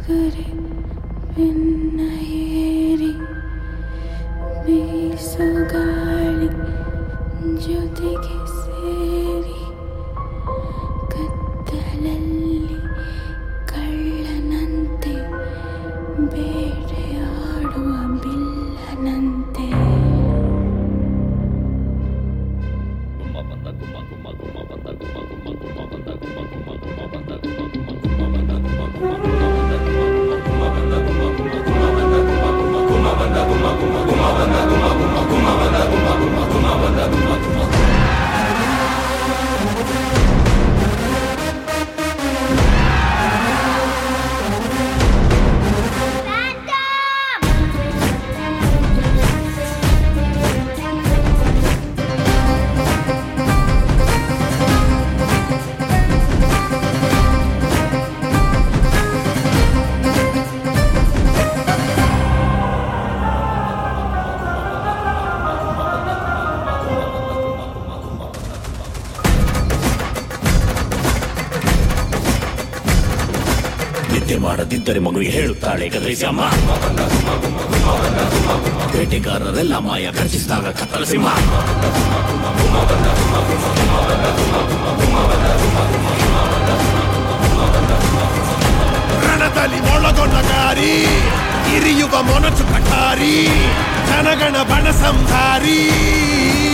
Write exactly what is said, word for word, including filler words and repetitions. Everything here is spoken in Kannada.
ಕರೆ ಬೆನ್ನ ಏರಿ ಬೀಸೋ ಗಾಳಿ ಜೊತೆಗೆ ಸೇರಿ ಕತ್ತಲಲ್ಲಿ ಕಳ್ಳನಂತೆ ಬೇಟೆಯಾಡುವ ಬಿಲ್ಲನಂತೆ ಮಾಡದಿದ್ದರೆ ಮಗುವಿಗೆ ಹೇಳುತ್ತಾಳೆ ಕದರಿಸಿ ಅಮ್ಮ. ಬೇಟೆಗಾರರೆಲ್ಲ ಮಾಯ ಗರ್ಜಿಸಿದಾಗ ಕತ್ತಲ ಸಿಂಹ. ರಣದಲ್ಲಿ ಮೊಳಗೊಳ್ಳಗಾರಿ ಇರಿಯುವ ಮೊನಚು ಕಠಾರಿ ಜನಗಣ ಬಣ ಸಂಹಾರಿ.